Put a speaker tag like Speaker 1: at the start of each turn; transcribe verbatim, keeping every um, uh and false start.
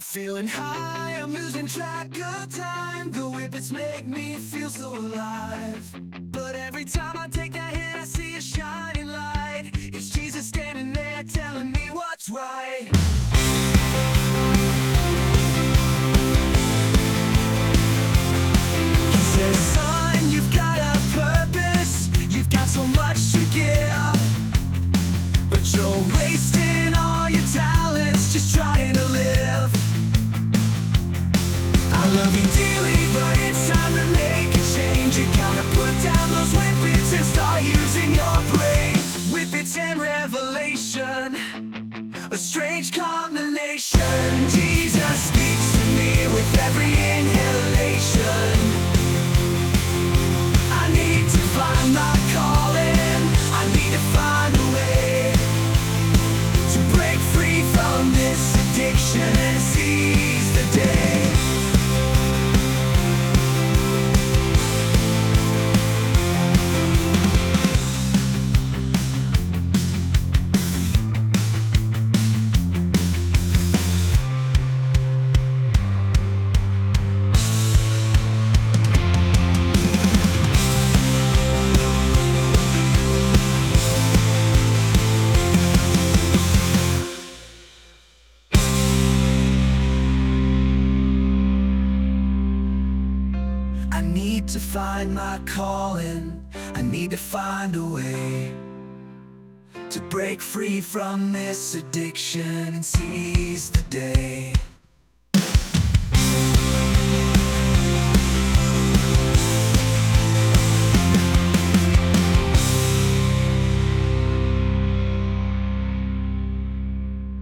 Speaker 1: feeling high, I'm losing track of time. The whippets make me feel so alive. But every time I take that hit, I see a shining light. It's Jesus standing there telling me what's right. He says, son, you've got a purpose. You've got so much to give, but you're wasting all your talents just trying to live. I love you dearly, but it's time to make a change. You gotta put down those whippets and start using your brain. Whippets and revelation, a strange combination. Jesus speaks to me with every inhalation. I need to find my calling. I need to find a way to break free from this addiction and seize the day. I need to find my calling. I need to find a way to break free from this addiction and seize the day.